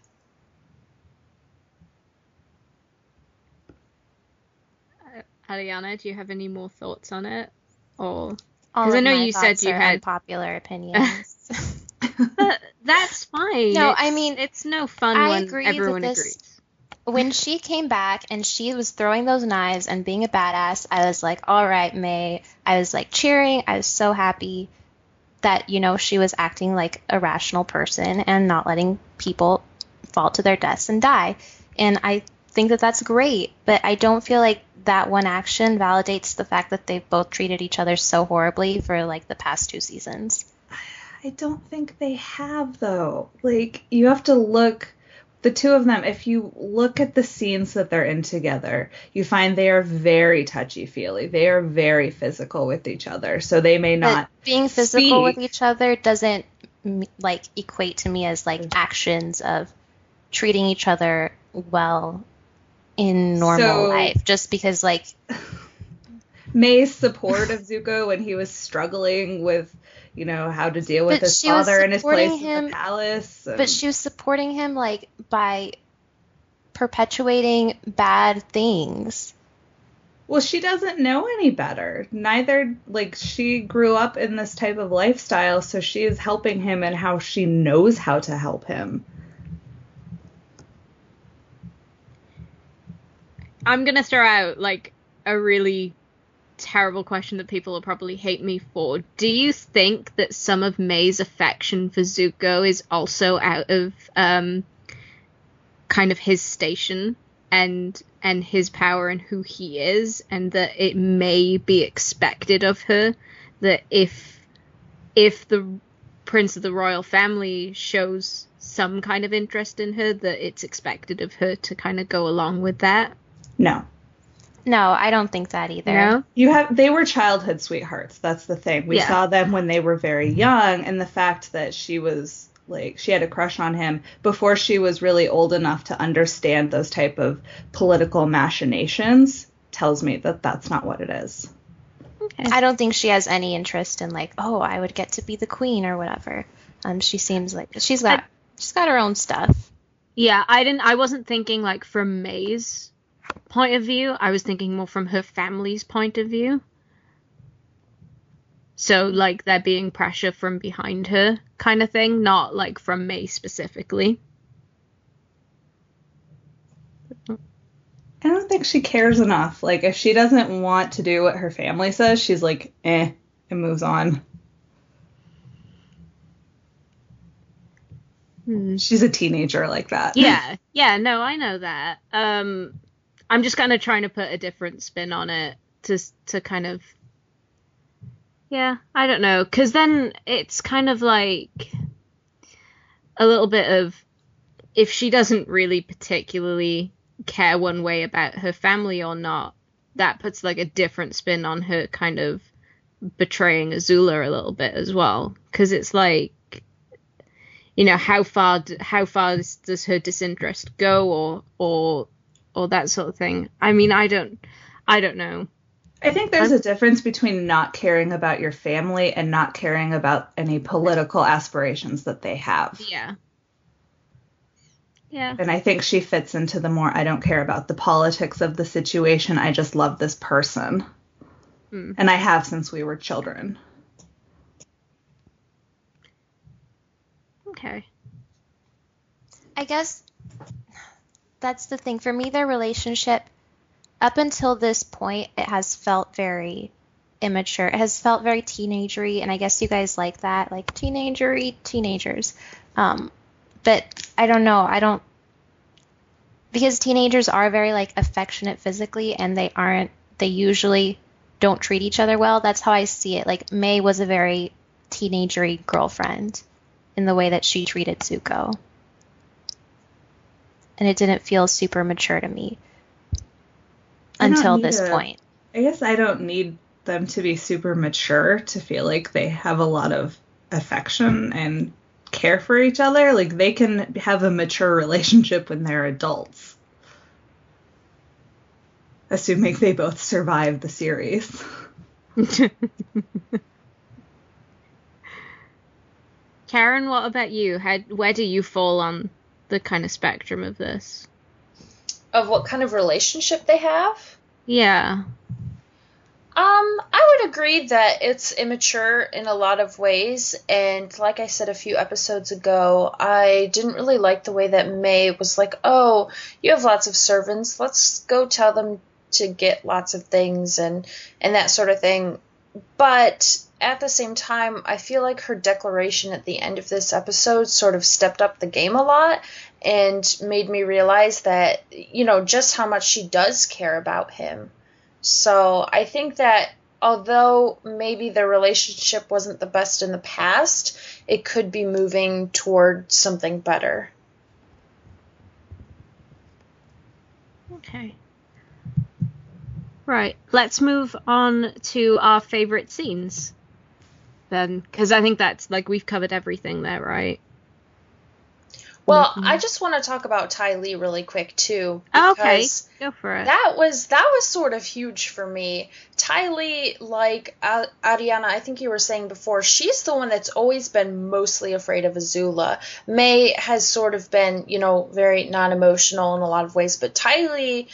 Aliana, do you have any more thoughts on it? Or because I know you said you had unpopular opinions. But that's fine. No, I mean, it's no fun when everyone agrees. When she came back and she was throwing those knives and being a badass, I was like, all right, May. I was like cheering. I was so happy that, you know, she was acting like a rational person and not letting people fall to their deaths and die. And I think that that's great, but I don't feel like that one action validates the fact that they've both treated each other so horribly for like the past 2 seasons. I don't think they have, though. Like, you have to look, the two of them, if you look at the scenes that they're in together, you find they are very touchy-feely. They are very physical with each other, so they may not But being physical with each other doesn't, like, equate to me as, like, actions of treating each other well in normal life. Just because, like... May's support of Zuko when he was struggling with, you know, how to deal with his father and his place in the palace. But she was supporting him, like, by perpetuating bad things. Well, she doesn't know any better. Neither, like, she grew up in this type of lifestyle, so she is helping him in how she knows how to help him. I'm going to throw out, like, a really terrible question that people will probably hate me for. Do you think that some of May's affection for Zuko is also out of kind of his station and his power and who he is, and that it may be expected of her that if the Prince of the Royal Family shows some kind of interest in her, that it's expected of her to kind of go along with that? No. No, I don't think that either. No? They were childhood sweethearts. That's the thing. We saw them when they were very young, and the fact that she was, like, she had a crush on him before she was really old enough to understand those type of political machinations tells me that that's not what it is. Okay. I don't think she has any interest in, like, oh, I would get to be the queen or whatever. She seems like she's got her own stuff. Yeah, I wasn't thinking, like, from May's point of view. I was thinking more from her family's point of view. So, like, there being pressure from behind her kind of thing, not, like, from May specifically. I don't think she cares enough. Like, if she doesn't want to do what her family says, she's like, and moves on. She's a teenager like that. Yeah, no, I know that. I'm just kind of trying to put a different spin on it to kind of... Yeah, I don't know. Because then it's kind of like a little bit of... If she doesn't really particularly care one way about her family or not, that puts, like, a different spin on her kind of betraying Azula a little bit as well. Because it's like, you know, how far does her disinterest go, or that sort of thing. I mean, I don't know. I think there's a difference between not caring about your family and not caring about any political aspirations that they have. Yeah. And I think she fits into the more, I don't care about the politics of the situation, I just love this person. And I have since we were children. Okay. I guess that's the thing. For me, their relationship, up until this point, it has felt very immature. It has felt very teenagery, and I guess you guys like that, like teenagers. But I don't know. Because teenagers are very, like, affectionate physically, and they usually don't treat each other well. That's how I see it. Like, May was a very teenagery girlfriend in the way that she treated Zuko. And it didn't feel super mature to me until this point. I guess I don't need them to be super mature to feel like they have a lot of affection and care for each other. Like, they can have a mature relationship when they're adults. Assuming they both survive the series. Karen, what about you? Where do you fall on the kind of spectrum of this? Of what kind of relationship they have? Yeah. I would agree that it's immature in a lot of ways, and like I said a few episodes ago, I didn't really like the way that May was like, oh, you have lots of servants, let's go tell them to get lots of things and that sort of thing. But at the same time, I feel like her declaration at the end of this episode sort of stepped up the game a lot and made me realize that, just how much she does care about him. So I think that although maybe their relationship wasn't the best in the past, it could be moving toward something better. Okay. Right. Let's move on to our favorite scenes then, because I think that's, we've covered everything there, right? Well, I just want to talk about Ty Lee really quick too. Okay, go for it. That was sort of huge for me. Ty Lee, like Ariana, I think you were saying before, she's the one that's always been mostly afraid of Azula. May has sort of been, very non-emotional in a lot of ways, but Ty Lee,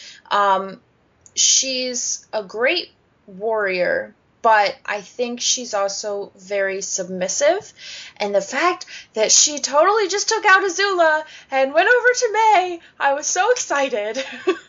she's a great warrior, but I think she's also very submissive. And the fact that she totally just took out Azula and went over to May, I was so excited.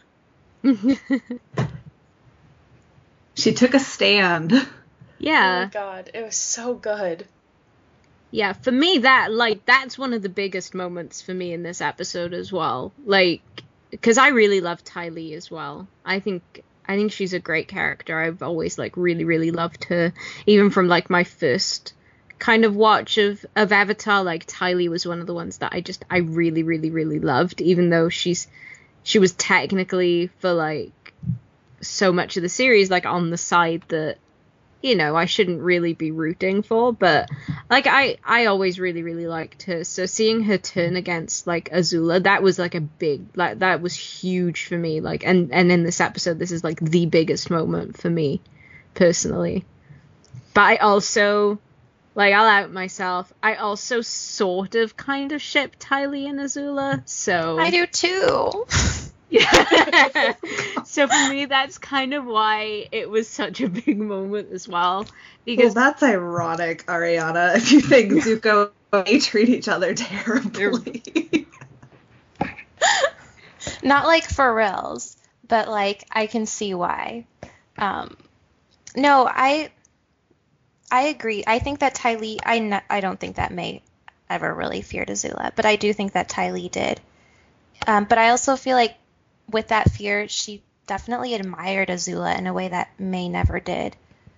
She took a stand. Yeah. Oh my god, it was so good. Yeah, for me, that's one of the biggest moments for me in this episode as well. Because I really love Ty Lee as well. I think she's a great character. I've always really, really loved her. Even from my first kind of watch of Avatar, Ty Lee was one of the ones that I really, really, really loved, even though she was technically for so much of the series on the side that I shouldn't really be rooting for, but I always really, really liked her. So seeing her turn against Azula, that was a big, that was huge for me. And in this episode, this is the biggest moment for me personally. But I also, I'll out myself, I also sort of kind of ship Ty Lee and Azula, so. I do too. Yeah. So for me, that's kind of why it was such a big moment as well. Because that's ironic, Ariana, if you think Zuko and May treat each other terribly. Not for reals, but I can see why. No, I agree. I think that Ty Lee, I don't think that May ever really feared Azula, but I do think that Ty Lee did. But I also feel with that fear, she definitely admired Azula in a way that May never did.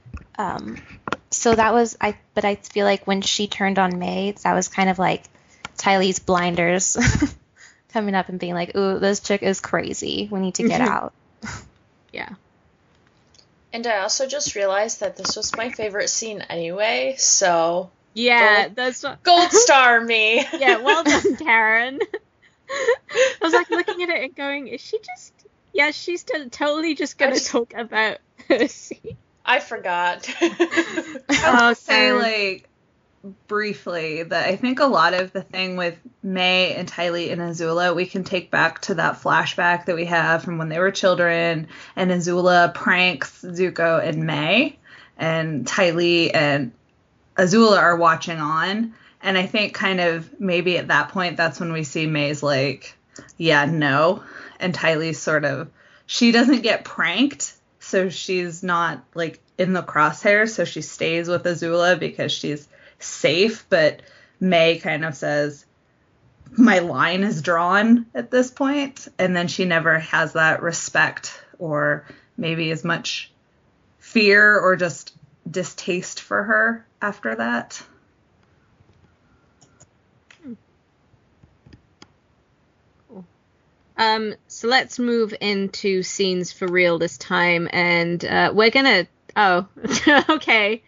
So that was, but I feel when she turned on May, that was kind of Ty Lee's blinders coming up and being ooh, this chick is crazy. We need to get out. Yeah. And I also just realized that this was my favorite scene anyway, so... Yeah, that's what... Gold star me! Yeah, well done, Karen. I was looking at it and going, is she just... Yeah, she's totally just going to talk about her scene. I forgot. I would say, briefly, that I think a lot of the thing with May and Ty Lee and Azula, we can take back to that flashback that we have from when they were children, and Azula pranks Zuko and May, and Ty Lee and Azula are watching on. And I think kind of maybe at that point, that's when we see May's yeah, no. And Ty Lee's sort of, she doesn't get pranked, so she's not in the crosshairs, so she stays with Azula because she's safe. But May kind of says, my line is drawn at this point. And then she never has that respect or maybe as much fear or just distaste for her after that. So let's move into scenes for real this time, and we're gonna... Oh, okay.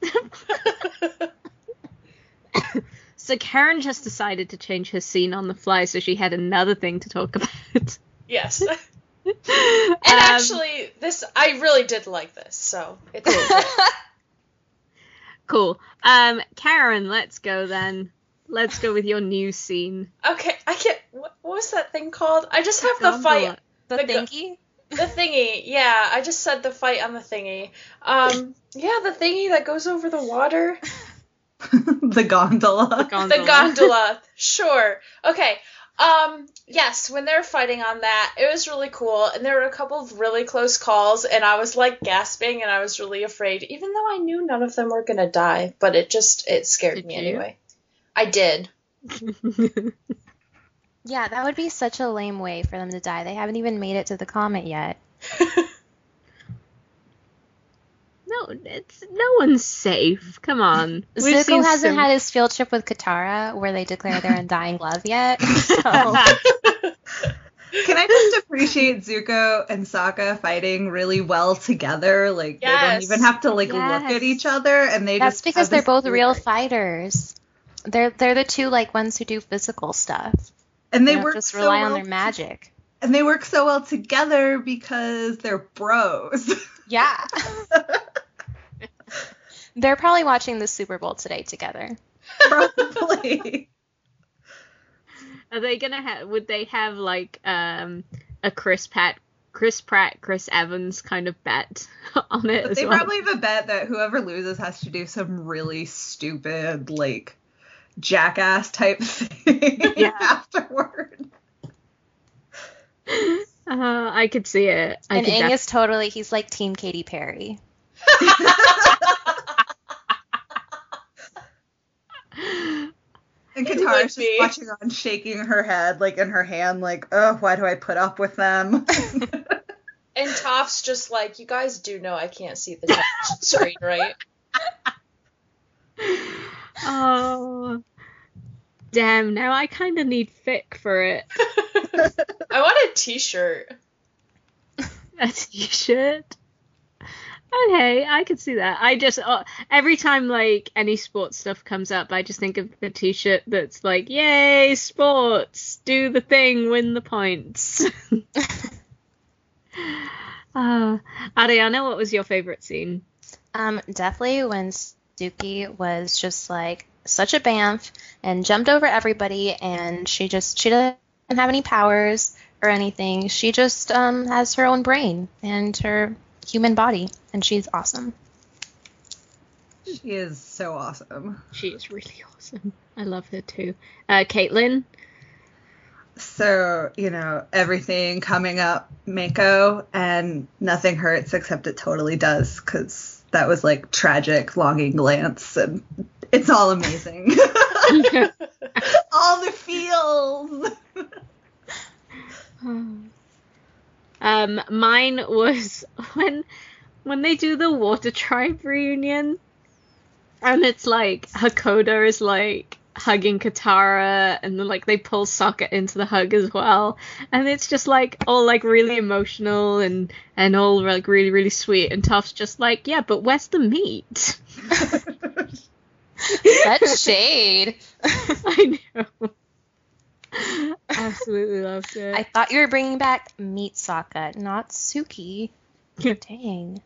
So Karen just decided to change her scene on the fly, so she had another thing to talk about. Yes. And actually, I really did like this, so it's okay. Cool. Karen, let's go then. let's go with your new scene. Okay, I can't. What was that thing called? I just have the fight. The thingy? The thingy, yeah. I just said the fight on the thingy. Yeah, the thingy that goes over the water. The gondola. The gondola. Sure. Okay. Yes, when they're fighting on that, it was really cool, and there were a couple of really close calls, and I was like gasping, and I was really afraid, even though I knew none of them were gonna die, but it scared me anyway. I did. Yeah, that would be such a lame way for them to die. They haven't even made it to the comet yet. No one's safe. Come on. Zuko hasn't had his field trip with Katara where they declare their undying love yet. So. Can I just appreciate Zuko and Sokka fighting really well together? Like, yes. They don't even have to, like, look at each other, and That's because they're both real fighters. They're the two, like, ones who do physical stuff. And they work just rely on their magic. And they work so well together because they're bros. Yeah. They're probably watching the Super Bowl today together. Probably. Are they gonna would they have like a Chris Pratt, Chris Evans kind of bet on it as well? They probably have a bet that whoever loses has to do some really stupid, like, jackass type thing afterward. I could see it. And Aang is he's like Team Katy Perry. And Katara's just watching on, shaking her head, like, in her hand, like, oh, why do I put up with them? And Toph's just like, you guys do know I can't see the television screen, right? Oh, damn, now I kind of need fic for it. I want a t-shirt. A t-shirt? Okay, I could see that. I just, every time, like, any sports stuff comes up, I just think of the t-shirt that's like, yay, sports, do the thing, win the points. Ariana, what was your favorite scene? Definitely when Suki was just, like, such a bamf and jumped over everybody, and she doesn't have any powers or anything. She just has her own brain and her human body, and she's awesome. She is so awesome. She is really awesome. I love her too. Caitlin? So, everything coming up Mako, and nothing hurts except it totally does, because that was like tragic longing glance, and it's all amazing. All the feels. Mine was when they do the Water Tribe reunion, and it's like Hakoda is like hugging Katara, and then like they pull Sokka into the hug as well, and it's just like all like really emotional and all like really, really sweet, and Toph's just like, yeah, but where's the meat? Such shade. I know. Absolutely loved it. I thought you were bringing back meat Sokka, not Suki. Dang.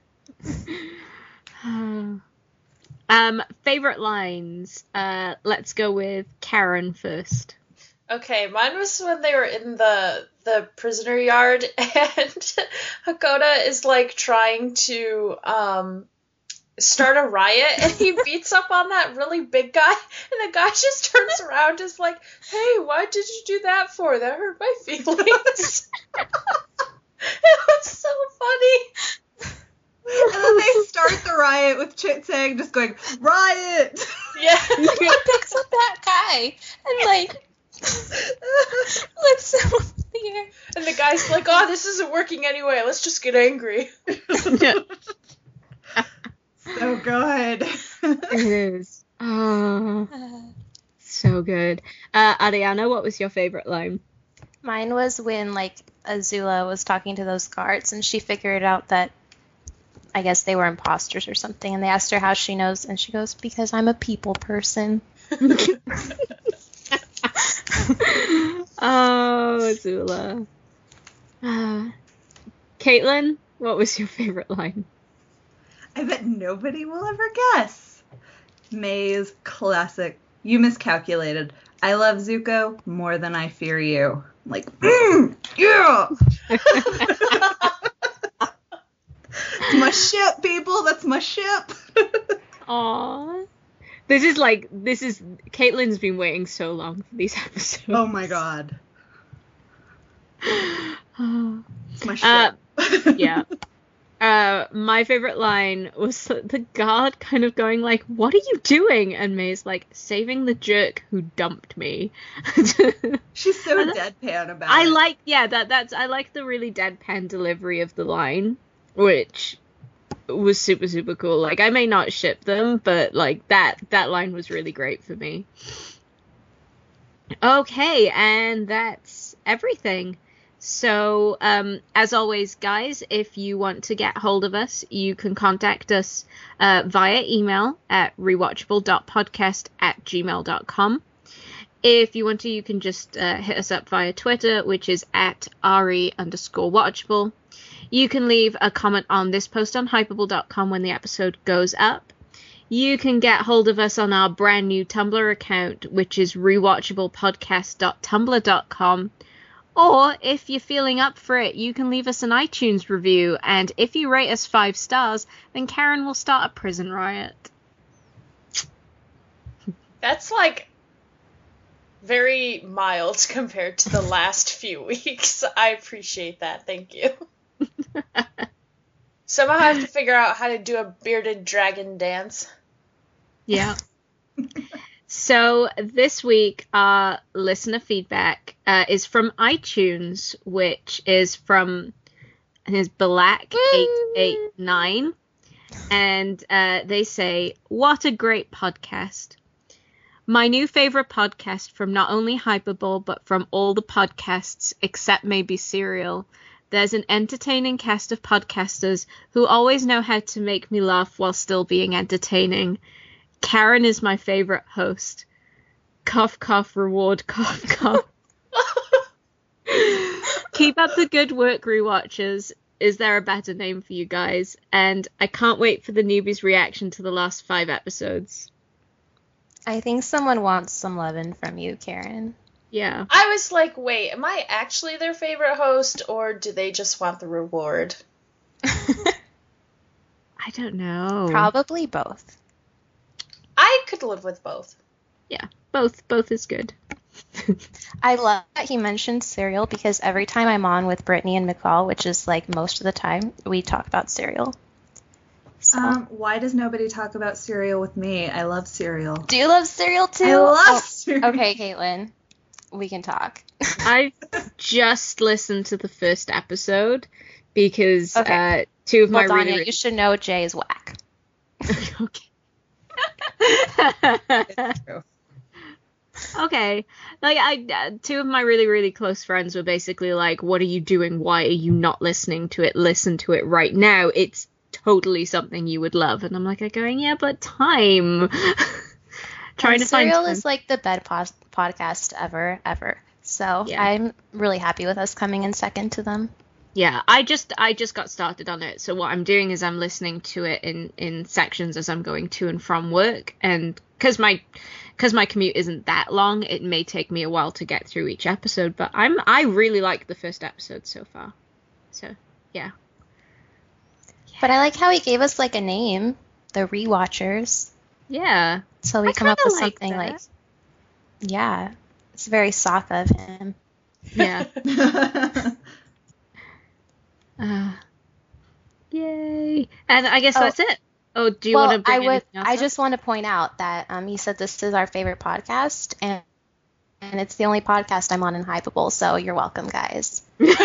Favorite lines. Let's go with Karen first. Okay, mine was when they were in the prisoner yard, and Hakoda is like trying to start a riot, and he beats up on that really big guy, and the guy just turns around and is like, hey, why did you do that for? That hurt my feelings. It was so funny. And then they start the riot with Chit Sang just going, riot! Yeah. He picks up that guy and like lifts him up in the air. And the guy's like, oh, this isn't working anyway, let's just get angry. So good. It is. Oh, so good. Ariana, what was your favorite line? Mine was when like Azula was talking to those guards, and she figured out that I guess they were imposters or something, and they asked her how she knows, and she goes, because I'm a people person. Oh, Azula. Caitlin, what was your favorite line? I bet nobody will ever guess. May's classic You miscalculated. I love Zuko more than I fear you. Like, yeah! It's my ship, people. That's my ship. Aww. This is Caitlin's been waiting so long for these episodes. Oh my god. It's my ship. Yeah. My favorite line was the guard kind of going like, "What are you doing?" And May's like, "Saving the jerk who dumped me." She's so deadpan about it. I like the really deadpan delivery of the line, which was super, super cool. Like, I may not ship them, but like that line was really great for me. Okay, and that's everything. So, as always, guys, if you want to get hold of us, you can contact us via email at rewatchable.podcast@gmail.com. If you want to, you can just hit us up via Twitter, which is at @re_watchable. You can leave a comment on this post on hypable.com when the episode goes up. You can get hold of us on our brand new Tumblr account, which is rewatchablepodcast.tumblr.com. Or, if you're feeling up for it, you can leave us an iTunes review, and if you rate us 5 stars, then Karen will start a prison riot. That's, like, very mild compared to the last few weeks. I appreciate that. Thank you. Somehow I have to figure out how to do a bearded dragon dance. Yeah. So this week, our listener feedback is from iTunes, which is from Black889, and they say, "What a great podcast. My new favorite podcast from not only Hypable, but from all the podcasts except maybe Serial. There's an entertaining cast of podcasters who always know how to make me laugh while still being entertaining. Karen is my favorite host. Cough, cough, reward, cough, cough. Keep up the good work, rewatchers. Is there a better name for you guys? And I can't wait for the newbies' reaction to the last 5 episodes." I think someone wants some lovin' from you, Karen. Yeah. I was like, wait, am I actually their favorite host, or do they just want the reward? I don't know. Probably both. I could live with both. Yeah, both is good. I love that he mentioned Serial because every time I'm on with Brittany and McCall, which is like most of the time, we talk about Serial. So. Why does nobody talk about Serial with me? I love Serial. Do you love Serial too? I love Serial. Okay, Caitlin, we can talk. I've just listened to the first episode because 2 of my Danya, you should know Jay is whack. Okay. It's true. Okay. Like, 2 of my really, really close friends were basically like, "What are you doing? Why are you not listening to it? Listen to it right now. It's totally something you would love." And I'm like, yeah, but time. Trying to find Serial time. is like the best podcast ever. So Yeah. I'm really happy with us coming in second to them. Yeah, I just got started on it. So what I'm doing is I'm listening to it in sections as I'm going to and from work, and because my commute isn't that long, it may take me a while to get through each episode. But I really like the first episode so far. So yeah. But I like how he gave us like a name, the Rewatchers. Yeah. So we I come up with kinda like something that. like, yeah, it's very Sokka of him. Yeah. Yay. And I guess that's it. Oh, do you want to bring anything else I up? just want to point out that he said this is our favorite podcast, and it's the only podcast I'm on in Hypable, so you're welcome, guys.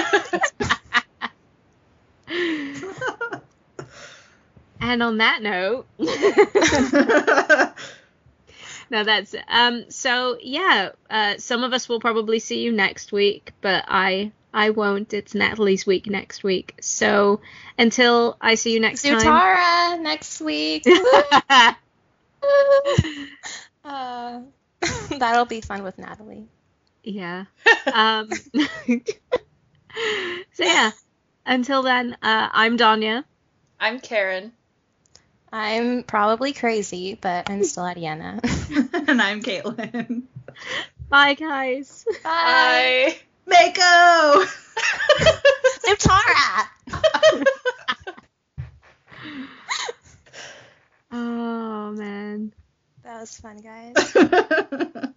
And on that note, no, that's so yeah. Some of us will probably see you next week, but I won't. It's Natalie's week next week. So until I see you next time. Zutara next week. That'll be fun with Natalie. Yeah. So yeah. Until then, I'm Danya. I'm Karen. I'm probably crazy, but I'm still Ariana. And I'm Caitlin. Bye, guys. Bye. Mako! Zutara! Oh, man. That was fun, guys.